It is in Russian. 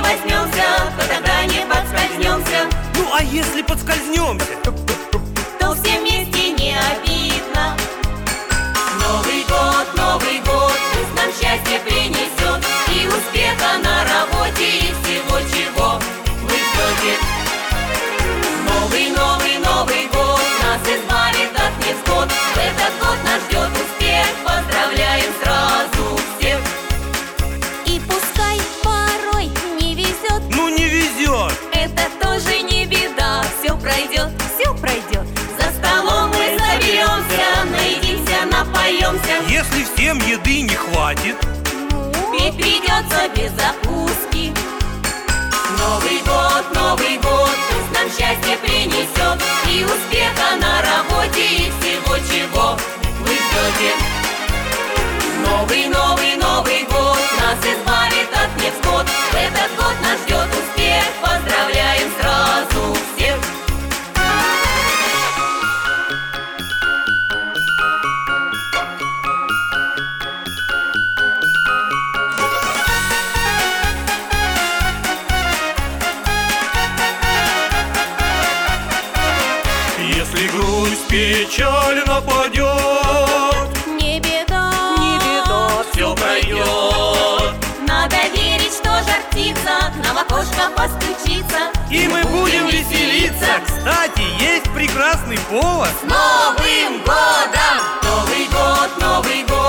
возьмемся, то тогда не подскользнемся. Ну а если подскользнемся? То все вместе не обидно. Новый год, пусть нам счастье принесет и успеха на работе, и всего, чего вы ждете. Новый год нас избавит от невзгод. В этот год нас ждет успех, поздравляем сразу всех. И пускай порой не везет, Ну не везет. это тоже не беда. Все пройдет, все пройдет. За столом мы соберемся, наедимся, напоемся. Если всем еды не хватит, Петь придется без закуски. Новый год, пусть нам счастье принесет и успеха на работе, и всего, чего вы ждете. Новый год нас избавит от невзгод. В этот год нас ждет успех, поздравляем сразу всех. если грусть, печаль нападет, Не беда, все пройдет. надо верить, что жар птица к нам в окошко постучится. И мы будем веселиться. Кстати, есть прекрасный повод. Новым годом! Новый год,